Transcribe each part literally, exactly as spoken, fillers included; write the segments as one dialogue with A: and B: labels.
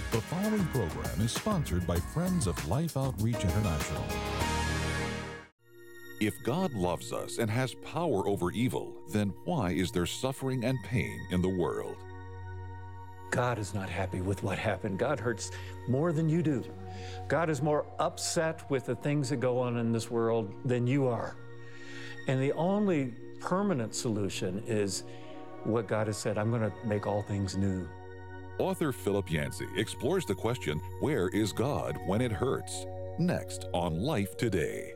A: The following program is sponsored by Friends of Life Outreach International. If God loves us and has power over evil, then why is there suffering and pain in the world?
B: God is not happy with what happened. God hurts more than you do. God is more upset with the things that go on in this world than you are. And the only permanent solution is what God has said, I'm going to make all things new.
A: Author Philip Yancey explores the question, where is God when it hurts? Next on Life Today.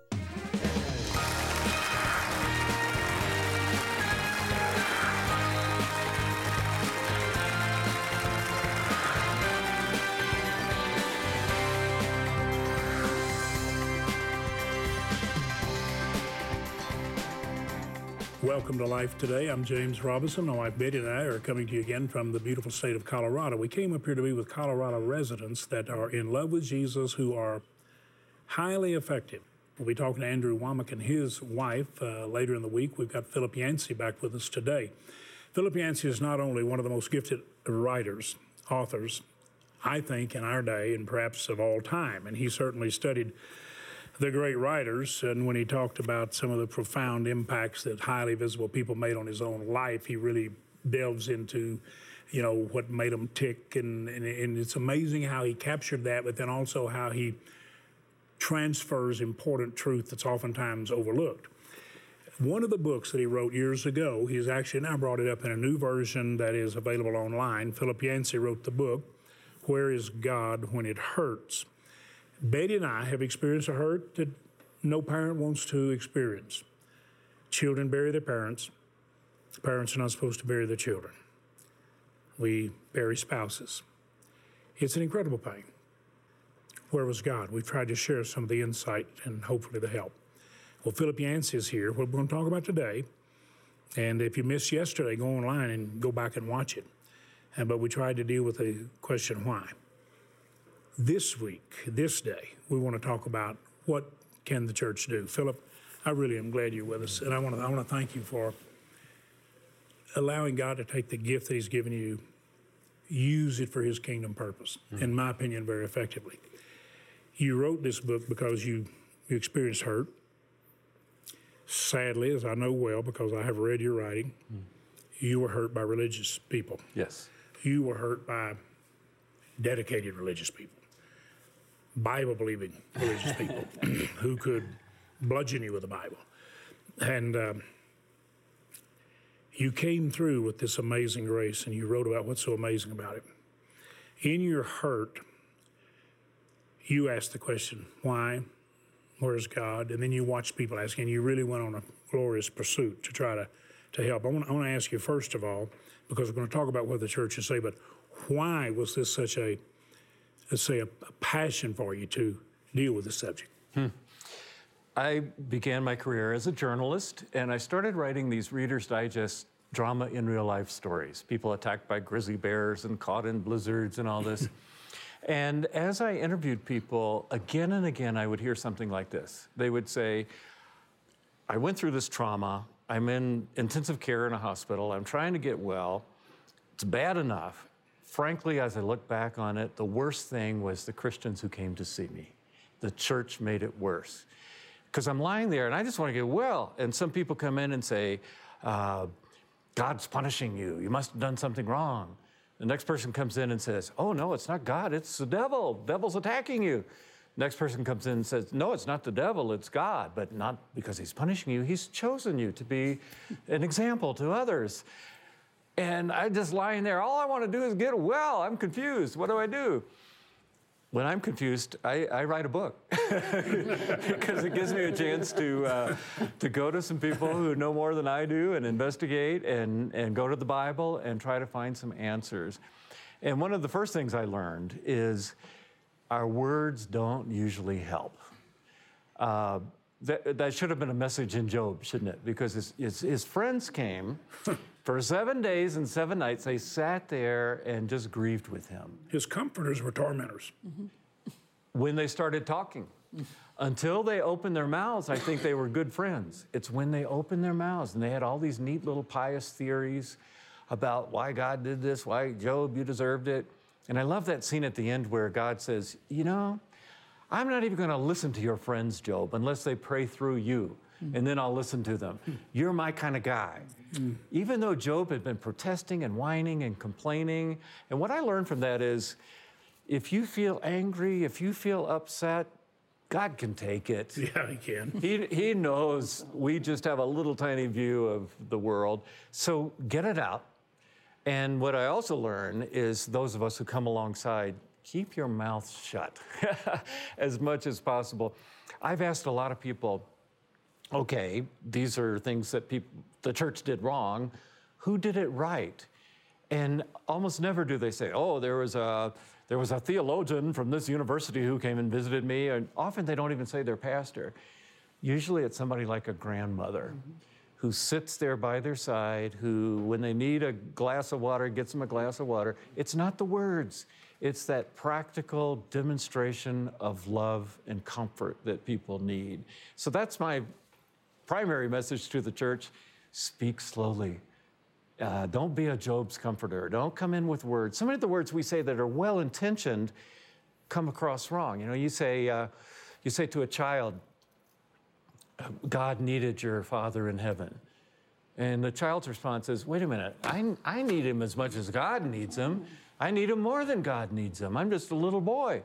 C: Welcome to Life Today. I'm James Robinson. My wife Betty and I are coming to you again from the beautiful state of Colorado. We came up here to be with Colorado residents that are in love with Jesus, who are highly effective. We'll be talking to Andrew Womack and his wife uh, later in the week. We've got Philip Yancey back with us today. Philip Yancey is not only one of the most gifted writers, authors, I think, in our day and perhaps of all time, and he certainly studied the great writers, and when he talked about some of the profound impacts that highly visible people made on his own life, he really delves into, you know, what made them tick, and, and, and it's amazing how he captured that, but then also how he transfers important truth that's oftentimes overlooked. One of the books that he wrote years ago, he's actually now brought it up in a new version that is available online. Philip Yancey wrote the book, Where is God When It Hurts? Betty and I have experienced a hurt that no parent wants to experience. Children bury their parents. Parents are not supposed to bury their children. We bury spouses. It's an incredible pain. Where was God? We've tried to share some of the insight and hopefully the help. Well, Philip Yancey is here. What we're going to talk about today, and if you missed yesterday, go online and go back and watch it. And, but we tried to deal with the question, why? This week, this day, we want to talk about what can the church do. Philip, I really am glad you're with us, and I want to I want to thank you for allowing God to take the gift that He's given you, use it for His kingdom purpose, mm-hmm. in my opinion, very effectively. You wrote this book because you, you experienced hurt. Sadly, as I know well, because I have read your writing, mm. you were hurt by religious people.
B: Yes. You
C: were hurt by dedicated religious people. Bible-believing religious people who could bludgeon you with the Bible. And um, you came through with this amazing grace, and you wrote about what's so amazing about it. In your hurt, you asked the question, why? Where's God? And then you watched people asking, and you really went on a glorious pursuit to try to, to help. I want, I want to ask you, first of all, because we're going to talk about what the church is saying, but why was this such a let's say, a, a passion for you to deal with this subject?
B: Hmm. I began my career as a journalist, and I started writing these Reader's Digest drama in real life stories. People attacked by grizzly bears and caught in blizzards and all this. And as I interviewed people, again and again, I would hear something like this. They would say, I went through this trauma. I'm in intensive care in a hospital. I'm trying to get well. It's bad enough. Frankly, as I look back on it, the worst thing was the Christians who came to see me. The church made it worse. Because I'm lying there and I just want to get well. And some people come in and say, uh, God's punishing you. You must have done something wrong. The next person comes in and says, oh, no, it's not God. It's the devil. The devil's attacking you. Next person comes in and says, no, it's not the devil. It's God. But not because he's punishing you. He's chosen you to be an example to others. And I'm just lying there. All I want to do is get well. I'm confused. What do I do? When I'm confused, I, I write a book because it gives me a chance to uh, to go to some people who know more than I do and investigate and, and go to the Bible and try to find some answers. And one of the first things I learned is our words don't usually help. Uh, that, that should have been a message in Job, shouldn't it? Because his, his, his friends came. For seven days and seven nights, they sat there and just grieved with him.
C: His comforters were tormentors.
B: Mm-hmm. When they started talking. Until they opened their mouths, I think they were good friends. It's when they opened their mouths and they had all these neat little pious theories about why God did this, why, Job, you deserved it. And I love that scene at the end where God says, you know, I'm not even going to listen to your friends, Job, unless they pray through you, mm. and then I'll listen to them. Mm. You're my kind of guy. Mm. Even though Job had been protesting and whining and complaining, and what I learned from that is, if you feel angry, if you feel upset, God can take it.
C: Yeah, he can.
B: He, he knows we just have a little tiny view of the world. So get it out. And what I also learn is those of us who come alongside, keep your mouth shut as much as possible. I've asked a lot of people, okay, these are things that people, the church did wrong. Who did it right? And almost never do they say, oh, there was a there was a theologian from this university who came and visited me. And often they don't even say their pastor. Usually it's somebody like a grandmother mm-hmm. who sits there by their side, who, when they need a glass of water, gets them a glass of water. It's not the words. It's that practical demonstration of love and comfort that people need. So that's my primary message to the church. Speak slowly. Uh, don't be a Job's comforter. Don't come in with words. So many of the words we say that are well-intentioned come across wrong. You know, you say, uh, you say to a child, God needed your Father in heaven. And the child's response is, wait a minute, I, I need him as much as God needs him. I need him more than God needs him. I'm just a little boy.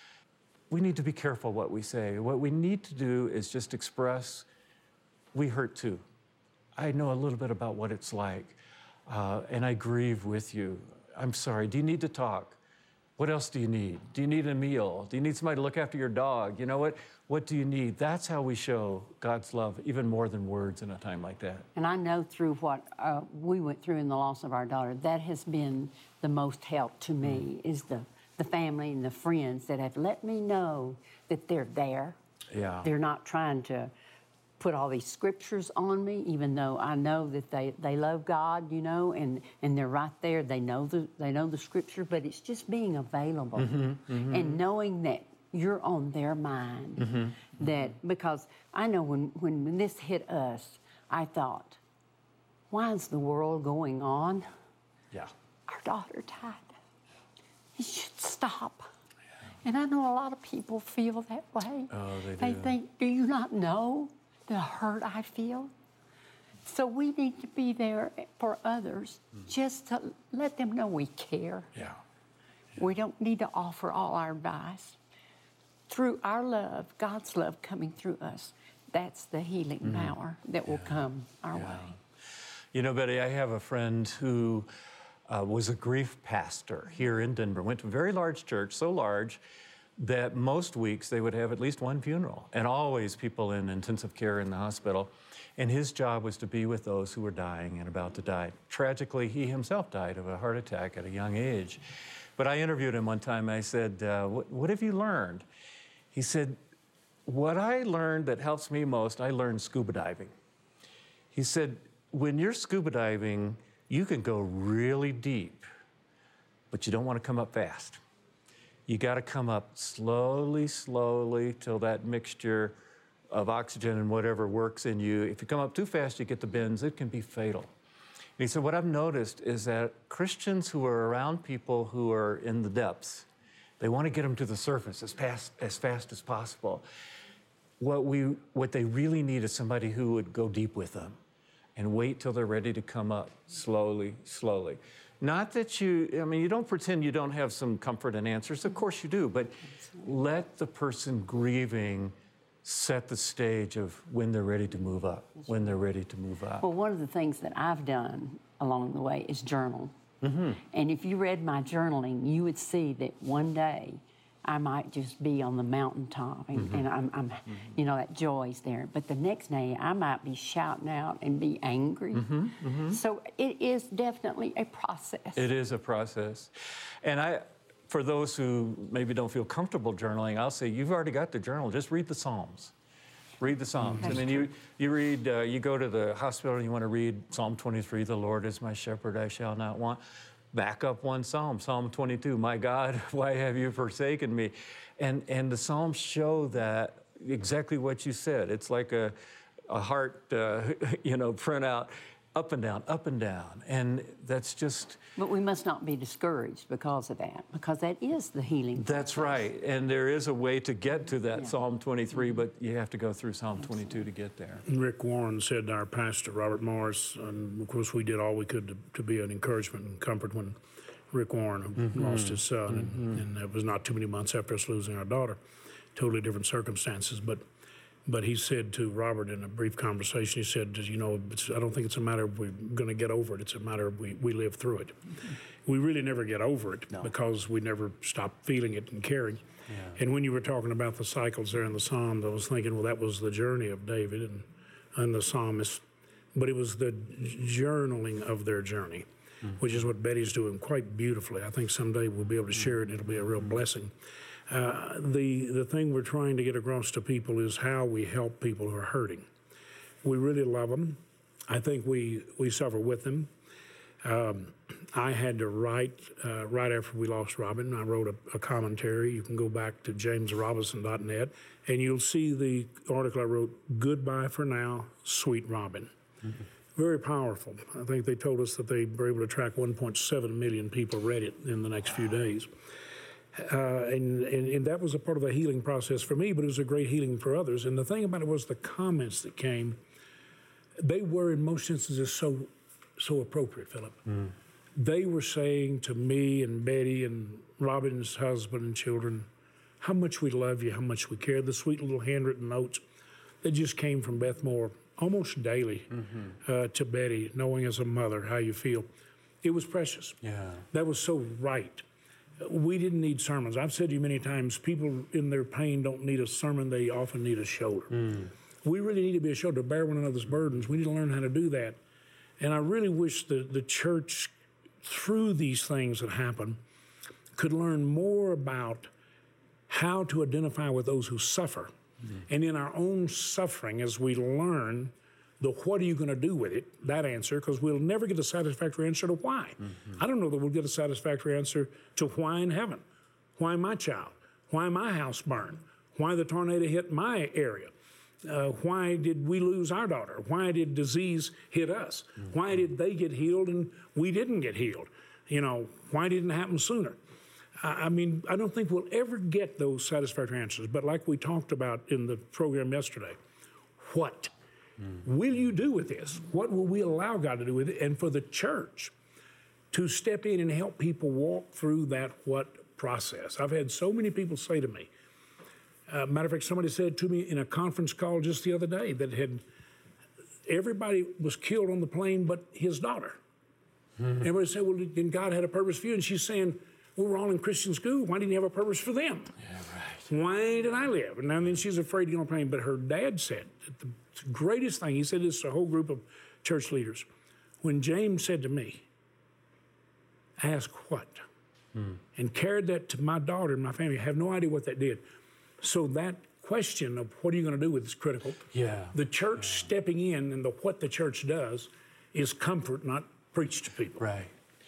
B: We need to be careful what we say. What we need to do is just express, we hurt too. I know a little bit about what it's like, uh, and I grieve with you. I'm sorry, do you need to talk? What else do you need? Do you need a meal? Do you need somebody to look after your dog? You know what? What do you need? That's how we show God's love, even more than words in a time like that.
D: And I know through what uh, we went through in the loss of our daughter, that has been the most help to me, mm. is the, the family and the friends that have let me know that they're there.
B: Yeah.
D: They're not trying to put all these scriptures on me, even though I know that they, they love God, you know, and, and they're right there. They know the they know the scripture, but it's just being available mm-hmm, mm-hmm. and knowing that you're on their mind. Mm-hmm, that mm-hmm. because I know when, when when this hit us, I thought, why is the world going on?
B: Yeah.
D: Our daughter died. It should stop. Yeah. And I know a lot of people feel that way.
B: Oh, they do.
D: They think, do you not know the hurt I feel? So we need to be there for others, mm. just to let them know we care.
B: Yeah. yeah.
D: We don't need to offer all our advice. Through our love, God's love coming through us, that's the healing mm. power that will yeah. come our
B: yeah.
D: way.
B: You know, Betty, I have a friend who uh, was a grief pastor here in Denver, went to a very large church, so large that most weeks they would have at least one funeral, and always people in intensive care in the hospital. And his job was to be with those who were dying and about to die. Tragically, he himself died of a heart attack at a young age. But I interviewed him one time. I said, uh, what, what have you learned? He said, what I learned that helps me most, I learned scuba diving. He said, when you're scuba diving, you can go really deep, but you don't want to come up fast. You got to come up slowly, slowly, till that mixture of oxygen and whatever works in you. If you come up too fast, you get the bends. It can be fatal. And he said, what I've noticed is that Christians who are around people who are in the depths, they want to get them to the surface as fast as, fast as possible. What, we, what they really need is somebody who would go deep with them and wait till they're ready to come up slowly, slowly. Not that you, I mean, you don't pretend you don't have some comfort and answers. Of course you do, but let the person grieving set the stage of when they're ready to move up, when they're ready to move up.
D: Well, one of the things that I've done along the way is journal.
B: Mm-hmm.
D: And if you read my journaling, you would see that one day I might just be on the mountaintop and, mm-hmm. and I'm, I'm mm-hmm. you know, that joy's there. But the next day I might be shouting out and be angry.
B: Mm-hmm. Mm-hmm.
D: So it is definitely a process.
B: It is a process. And I, for those who maybe don't feel comfortable journaling, I'll say, you've already got the journal. Just read the Psalms. Read the Psalms.
D: That's
B: and then you, you read, uh, you go to the hospital and you want to read Psalm twenty-three, the Lord is my shepherd, I shall not want. Back up one Psalm, Psalm twenty-two, my God, why have you forsaken me? And, and the Psalms show that exactly what you said. It's like a, a heart, uh, you know, printout. up and down, up and down. And that's just...
D: But we must not be discouraged because of that, because that is the healing
B: That's
D: process.
B: right. And there is a way to get to that
D: Yeah.
B: Psalm twenty-three, but you have to go through Psalm twenty-two to get there.
C: Rick Warren said to our pastor, Robert Morris, and of course we did all we could to, to be an encouragement and comfort when Rick Warren mm-hmm. lost his son, mm-hmm. and, and it was not too many months after us losing our daughter. Totally different circumstances, but but he said to Robert in a brief conversation, he said, you know, it's, I don't think it's a matter of we're going to get over it. It's a matter of we, we live through it. Mm-hmm. We really never get over it no. because we never stop feeling it and caring. Yeah. And when you were talking about the cycles there in the Psalm, I was thinking, well, that was the journey of David and, and the psalmist, but it was the journaling of their journey, mm-hmm. which is what Betty's doing quite beautifully. I think someday we'll be able to share it, and it'll be a real blessing. Uh, the the thing we're trying to get across to people is how we help people who are hurting. We really love them. I think we, we suffer with them. Um, I had to write, uh, right after we lost Robin, I wrote a, a commentary. You can go back to james robinson dot net, and you'll see the article I wrote, Goodbye for Now, Sweet Robin. Mm-hmm. Very powerful. I think they told us that they were able to track one point seven million people read it in the next few days. Uh, and, and, and that was a part of the healing process for me, but it was a great healing for others. And the thing about it was the comments that came, they were in most instances so so appropriate, Philip. Mm. They were saying to me and Betty and Robin's husband and children, how much we love you, how much we care. The sweet little handwritten notes that just came from Beth Moore almost daily mm-hmm. uh, to Betty, knowing as a mother how you feel. It was precious.
B: Yeah.
C: That was so right. We didn't need sermons. I've said to you many times, people in their pain don't need a sermon, they often need a shoulder. Mm. We really need to be a shoulder, to bear one another's burdens. We need to learn how to do that. And I really wish the, the church, through these things that happen, could learn more about how to identify with those who suffer. Mm. And in our own suffering, as we learn the what are you going to do with it, that answer, because we'll never get a satisfactory answer to why. Mm-hmm. I don't know that we'll get a satisfactory answer to why in heaven, why my child, why my house burned, why the tornado hit my area, uh, why did we lose our daughter, why did disease hit us, mm-hmm. why did they get healed and we didn't get healed, you know, why didn't it happen sooner? I, I mean, I don't think we'll ever get those satisfactory answers, but like we talked about in the program yesterday, what Mm-hmm. will you do with this? What will we allow God to do with it? And for the church to step in and help people walk through that what process. I've had so many people say to me, uh, matter of fact, somebody said to me in a conference call just the other day that had everybody was killed on the plane but his daughter. Mm-hmm. Everybody said, well, then God had a purpose for you. And she's saying, well, we're all in Christian school. Why didn't he have a purpose for them?
B: Yeah, right.
C: Why did I live? And then she's afraid to get on a plane. But her dad said that the greatest thing, he said this to a whole group of church leaders. When James said to me, ask what? Hmm. And carried that to my daughter and my family. I have no idea what that did. So that question of what are you going to do with it is critical.
B: Yeah.
C: The church
B: yeah.
C: stepping in and the what the church does is comfort, not preach to people.
B: Right.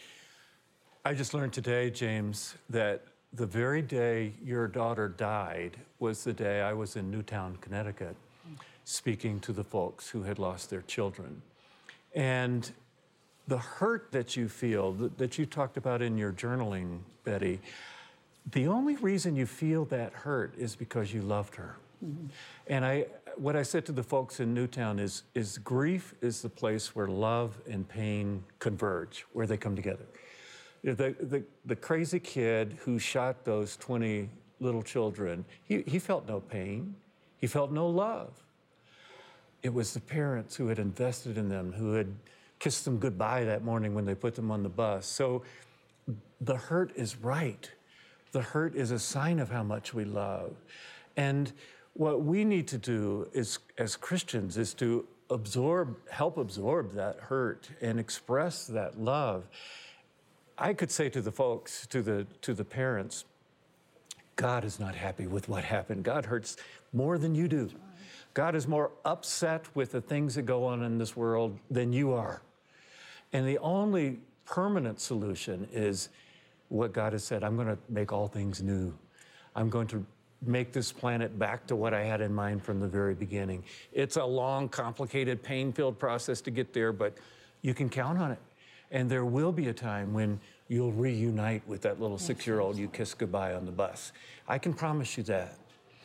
B: I just learned today, James, that the very day your daughter died was the day I was in Newtown, Connecticut, speaking to the folks who had lost their children. And the hurt that you feel, that, that you talked about in your journaling, Betty, the only reason you feel that hurt is because you loved her. Mm-hmm. And I, what I said to the folks in Newtown is, is grief is the place where love and pain converge, where they come together. The, the, the crazy kid who shot those twenty little children, he, he felt no pain. He felt no love. It was the parents who had invested in them, who had kissed them goodbye that morning when they put them on the bus. So the hurt is right. The hurt is a sign of how much we love. And what we need to do is, as Christians, is to absorb, help absorb that hurt and express that love. I could say to the folks, to the, to the parents, God is not happy with what happened. God hurts more than you do. God is more upset with the things that go on in this world than you are. And the only permanent solution is what God has said. I'm going to make all things new. I'm going to make this planet back to what I had in mind from the very beginning. It's a long, complicated, pain-filled process to get there, but you can count on it. And there will be a time when you'll reunite with that little six-year-old you kissed goodbye on the bus. I can promise you that.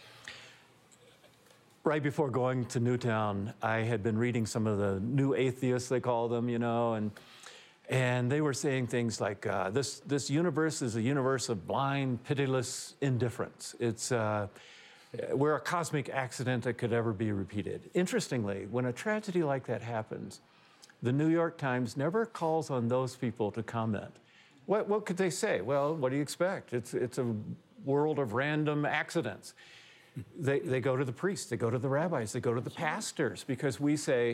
B: Right before going to Newtown, I had been reading some of the new atheists, they call them, you know, and and they were saying things like, uh, this, this universe is a universe of blind, pitiless indifference. It's, uh, we're a cosmic accident that could ever be repeated. Interestingly, when a tragedy like that happens, the New York Times never calls on those people to comment. What, what could they say? Well, what do you expect? It's, it's a world of random accidents. They, they go to the priests, they go to the rabbis, they go to the pastors, because we say,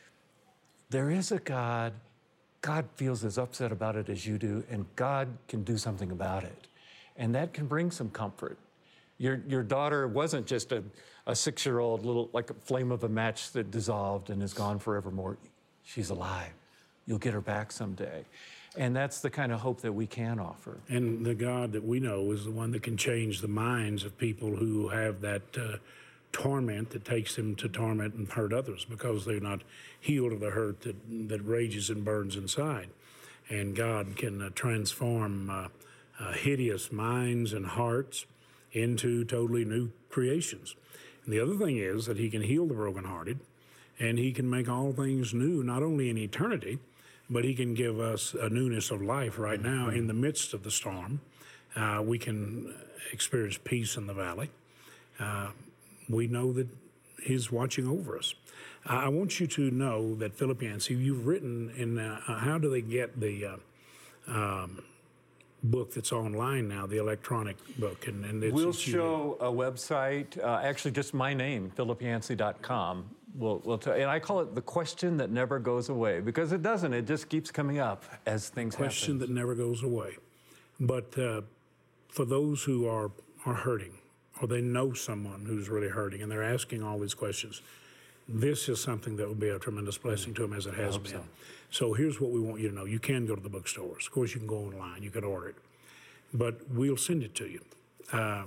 B: there is a God, God feels as upset about it as you do, and God can do something about it. And that can bring some comfort. Your, your daughter wasn't just a, a six-year-old little, like a flame of a match that dissolved and is gone forevermore. She's alive. You'll get her back someday. And that's the kind of hope that we can offer.
C: And the God that we know is the one that can change the minds of people who have that uh, torment that takes them to torment and hurt others because they're not healed of the hurt that, that rages and burns inside. And God can uh, transform uh, uh, hideous minds and hearts into totally new creations. And the other thing is that he can heal the brokenhearted, and he can make all things new, not only in eternity, but he can give us a newness of life right now in the midst of the storm. Uh, we can experience peace in the valley. Uh, we know that he's watching over us. I want you to know that Philip Yancey, you've written in, uh, how do they get the uh, um, book that's online now, the electronic book? And, and it's,
B: we'll
C: it's
B: show a website, uh, actually just my name, philip yancey dot com. We'll, we'll tell, and I call it the question that never goes away, because it doesn't. It just keeps coming up as things happen.
C: Question that never goes away. But uh, for those who are, are hurting, or they know someone who's really hurting, and they're asking all these questions, this is something that will be a tremendous blessing to them, as it has been. So. so here's what we want you to know. You can go to the bookstores. Of course, you can go online. You can order it. But we'll send it to you. Uh,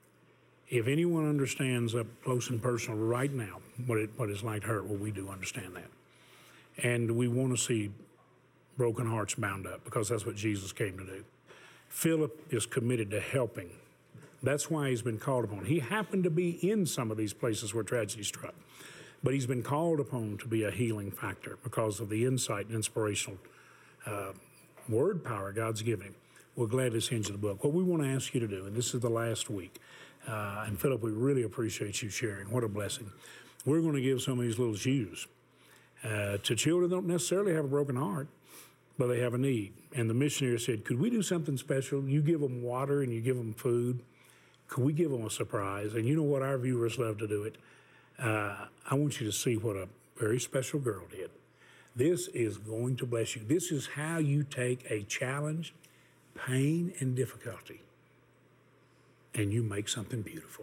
C: If anyone understands up close and personal right now what, it, what it's like to hurt, well, we do understand that. And we want to see broken hearts bound up, because that's what Jesus came to do. Philip is committed to helping. That's why he's been called upon. He happened to be in some of these places where tragedy struck, but he's been called upon to be a healing factor because of the insight and inspirational uh, word power God's given him. We'll gladly send you the book. What we want to ask you to do, and this is the last week, Uh, and Philip, we really appreciate you sharing. What a blessing. We're going to give some of these little shoes uh, to children that don't necessarily have a broken heart, but they have a need. And the missionary said, could we do something special? You give them water and you give them food. Could we give them a surprise? And you know what? Our viewers love to do it. Uh, I want you to see what a very special girl did. This is going to bless you. This is how you take a challenge, pain, and difficulty, and you make something beautiful.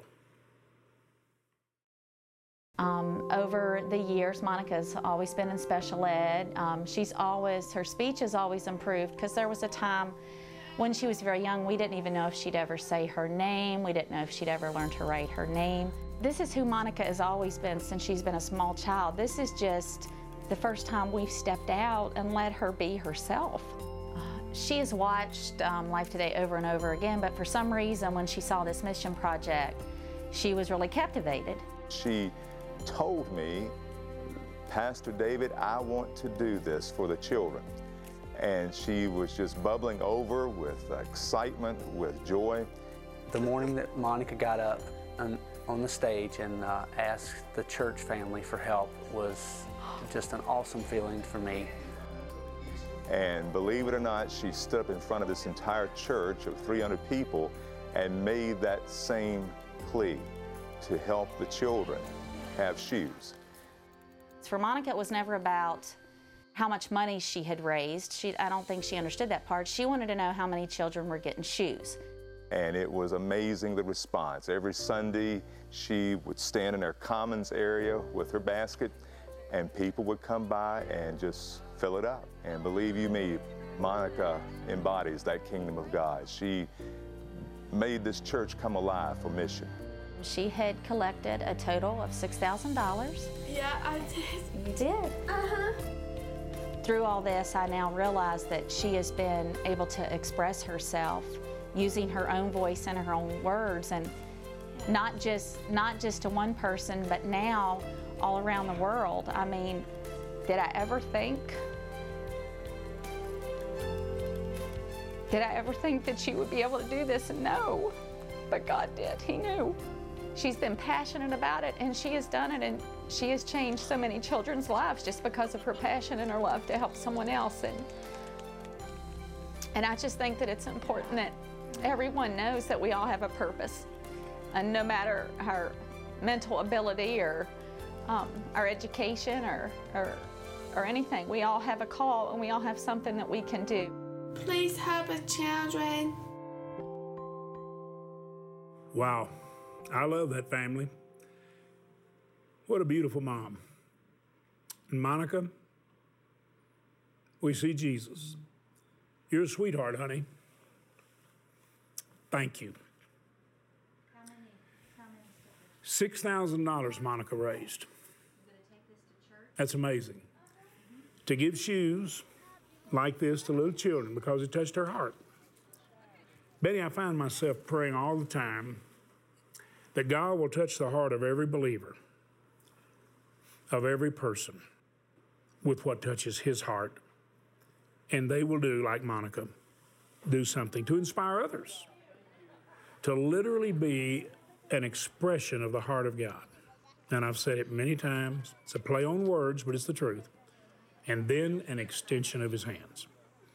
E: Um, over the years, Monica's always been in special ed. Um, she's always, her speech has always improved, because there was a time when she was very young, we didn't even know if she'd ever say her name. We didn't know if she'd ever learn to write her name. This is who Monica has always been since she's been a small child. This is just the first time we've stepped out and let her be herself. She has watched um, Life Today over and over again, but for some reason, when she saw this mission project, she was really captivated.
F: She told me, Pastor David, I want to do this for the children. And she was just bubbling over with excitement, with joy.
G: The morning that Monica got up on, on the stage and uh, asked the church family for help was just an awesome feeling for me.
F: And believe it or not, she stood up in front of this entire church of three hundred people and made that same plea to help the children have shoes.
E: For Monica, it was never about how much money she had raised. She, I don't think she understood that part. She wanted to know how many children were getting shoes.
F: And it was amazing, the response. Every Sunday, she would stand in her commons area with her basket, and people would come by and just fill it up. And believe you me, Monica embodies that kingdom of God. She made this church come alive for mission.
E: She had collected a total of six thousand dollars.
H: Yeah, I did.
E: You did?
H: Uh-huh.
E: through all this, I now realize that she has been able to express herself using her own voice and her own words, and not just not just to one person, but now all around the world. I mean, did I ever think did I ever think that she would be able to do this? No, but God did. He knew. She's been passionate about it, and she has done it, and she has changed so many children's lives just because of her passion and her love to help someone else. And and I just think that it's important that everyone knows that we all have a purpose, and no matter our mental ability or um, our education or, or or anything, we all have a call, and we all have something that we can do.
H: Please help the children.
C: Wow, I love that family. What a beautiful mom. And Monica, we see Jesus. You're a sweetheart, honey. Thank you.
E: How many, how many
C: six thousand dollars Monica raised.
E: You're going to take this to church?
C: That's amazing. To give shoes like this to little children because it touched her heart. Betty, I find myself praying all the time that God will touch the heart of every believer, of every person, with what touches his heart. And they will do, like Monica, do something to inspire others, to literally be an expression of the heart of God. And I've said it many times. It's a play on words, but it's the truth. And then an extension of his hands.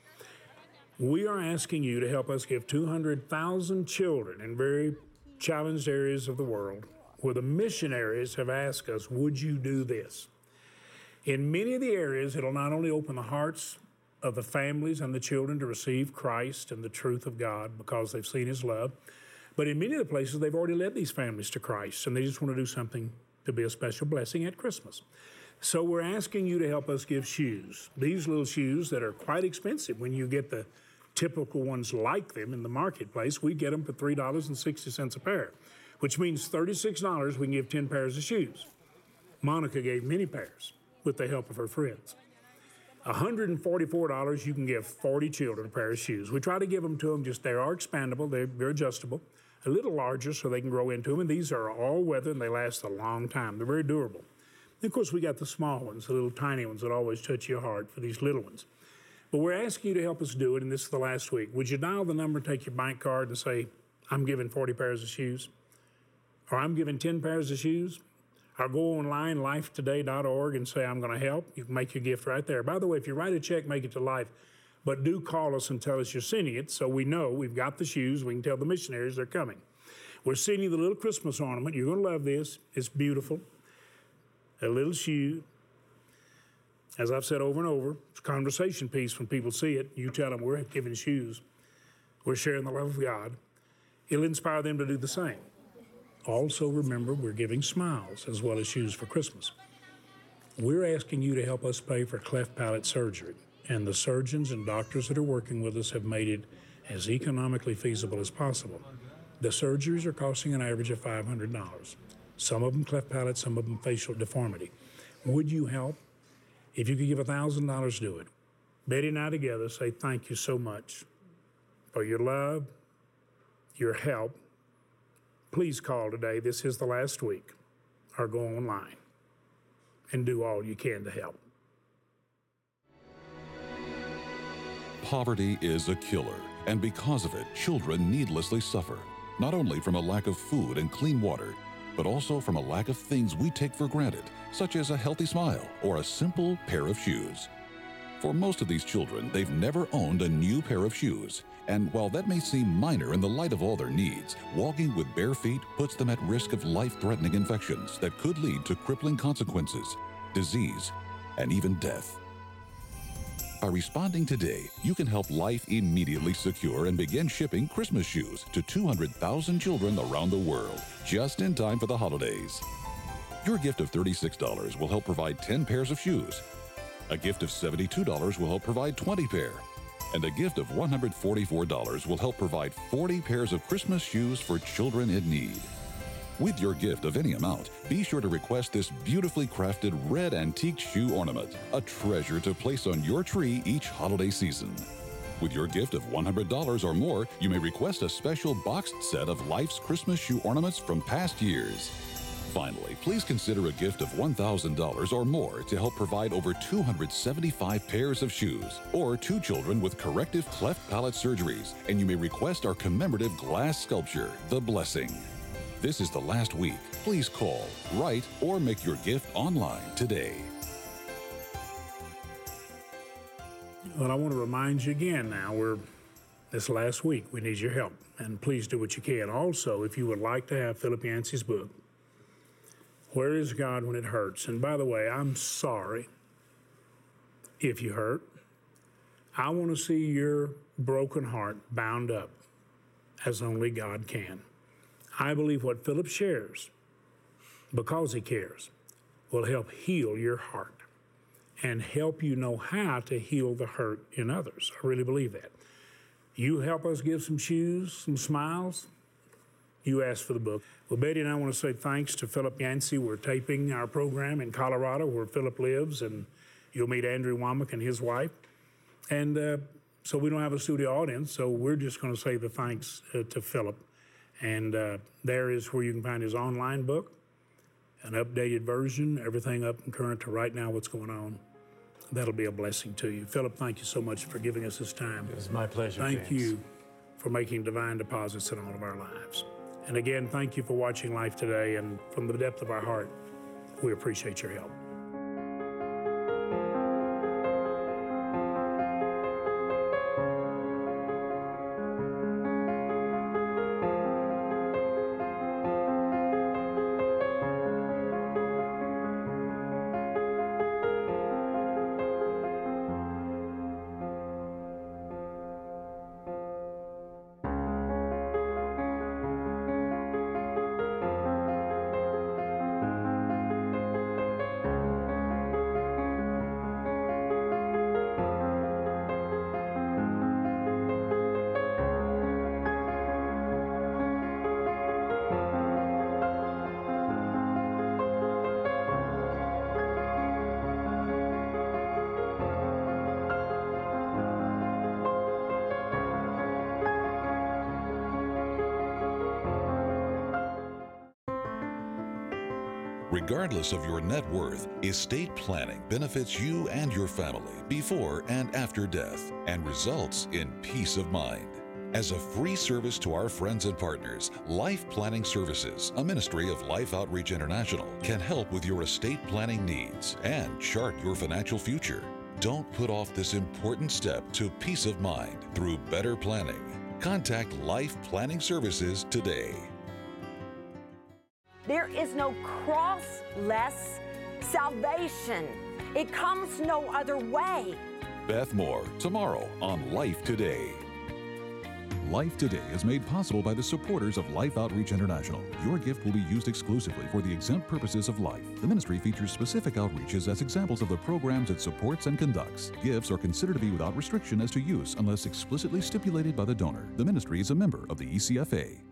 C: We are asking you to help us give two hundred thousand children in very challenged areas of the world where the missionaries have asked us, would you do this? In many of the areas, it'll not only open the hearts of the families and the children to receive Christ and the truth of God because they've seen his love, but in many of the places, they've already led these families to Christ, and they just want to do something to be a special blessing at Christmas. So we're asking you to help us give shoes. These little shoes that are quite expensive. When you get the typical ones like them in the marketplace, we get them for three dollars and sixty cents a pair, which means thirty-six dollars we can give ten pairs of shoes. Monica gave many pairs with the help of her friends. one hundred forty-four dollars you can give forty children a pair of shoes. We try to give them to them, just they are expandable, they're, they're adjustable, a little larger so they can grow into them, and these are all weather and they last a long time. They're very durable. And of course, we got the small ones, the little tiny ones that always touch your heart for these little ones. But we're asking you to help us do it, and this is the last week. Would you dial the number, take your bank card, and say, I'm giving forty pairs of shoes, or I'm giving ten pairs of shoes, or go online, life today dot org, and say, I'm going to help. You can make your gift right there. By the way, if you write a check, make it to Life, but do call us and tell us you're sending it so we know we've got the shoes. We can tell the missionaries they're coming. We're sending you the little Christmas ornament. You're going to love this. It's beautiful. A little shoe. As I've said over and over, it's a conversation piece when people see it. You tell them we're giving shoes. We're sharing the love of God. It'll inspire them to do the same. Also remember, we're giving smiles as well as shoes for Christmas. We're asking you to help us pay for cleft palate surgery. And the surgeons and doctors that are working with us have made it as economically feasible as possible. The surgeries are costing an average of five hundred dollars. Some of them cleft palate, some of them facial deformity. Would you help? If you could give one thousand dollars, do it. Betty and I together say thank you so much for your love, your help. Please call today. This is the last week. Or go online and do all you can to help.
A: Poverty is a killer, and because of it, children needlessly suffer, not only from a lack of food and clean water, but also from a lack of things we take for granted, such as a healthy smile or a simple pair of shoes. For most of these children, they've never owned a new pair of shoes, and while that may seem minor in the light of all their needs, walking with bare feet puts them at risk of life-threatening infections that could lead to crippling consequences, disease, and even death. By responding today, you can help Life immediately secure and begin shipping Christmas shoes to two hundred thousand children around the world, just in time for the holidays. Your gift of thirty-six dollars will help provide ten pairs of shoes. A gift of seventy-two dollars will help provide twenty pair. And a gift of one hundred forty-four dollars will help provide forty pairs of Christmas shoes for children in need. With your gift of any amount, be sure to request this beautifully crafted red antique shoe ornament, a treasure to place on your tree each holiday season. With your gift of one hundred dollars or more, you may request a special boxed set of Life's Christmas shoe ornaments from past years. Finally, please consider a gift of one thousand dollars or more to help provide over two hundred seventy-five pairs of shoes, or two children with corrective cleft palate surgeries, and you may request our commemorative glass sculpture, The Blessing. This is the last week. Please call, write, or make your gift online today.
C: Well, I want to remind you again now, we're this last week, we need your help, and please do what you can. Also, if you would like to have Philip Yancey's book, Where is God When It Hurts? And by the way, I'm sorry if you hurt. I want to see your broken heart bound up as only God can. I believe what Philip shares, because he cares, will help heal your heart and help you know how to heal the hurt in others. I really believe that. You help us give some shoes, some smiles, you ask for the book. Well, Betty and I want to say thanks to Philip Yancey. We're taping our program in Colorado where Philip lives, and you'll meet Andrew Womack and his wife. And uh, so we don't have a studio audience, so we're just going to say the thanks uh, to Philip. And uh, there is where you can find his online book, an updated version, everything up and current to right now what's going on. That'll be a blessing to you. Philip, thank you so much for giving us this time.
B: It was my pleasure,
C: Thank
B: James.
C: you for making divine deposits in all of our lives. And again, thank you for watching Life Today, and from the depth of our heart, we appreciate your help.
A: Regardless of your net worth, estate planning benefits you and your family before and after death and results in peace of mind. As a free service to our friends and partners, Life Planning Services, a ministry of Life Outreach International, can help with your estate planning needs and chart your financial future. Don't put off this important step to peace of mind through better planning. Contact Life Planning Services today.
I: There is no cross-less salvation. It comes no other way.
A: Beth Moore, tomorrow on Life Today.
J: Life Today is made possible by the supporters of Life Outreach International. Your gift will be used exclusively for the exempt purposes of life. The ministry features specific outreaches as examples of the programs it supports and conducts. Gifts are considered to be without restriction as to use unless explicitly stipulated by the donor. The ministry is a member of the E C F A.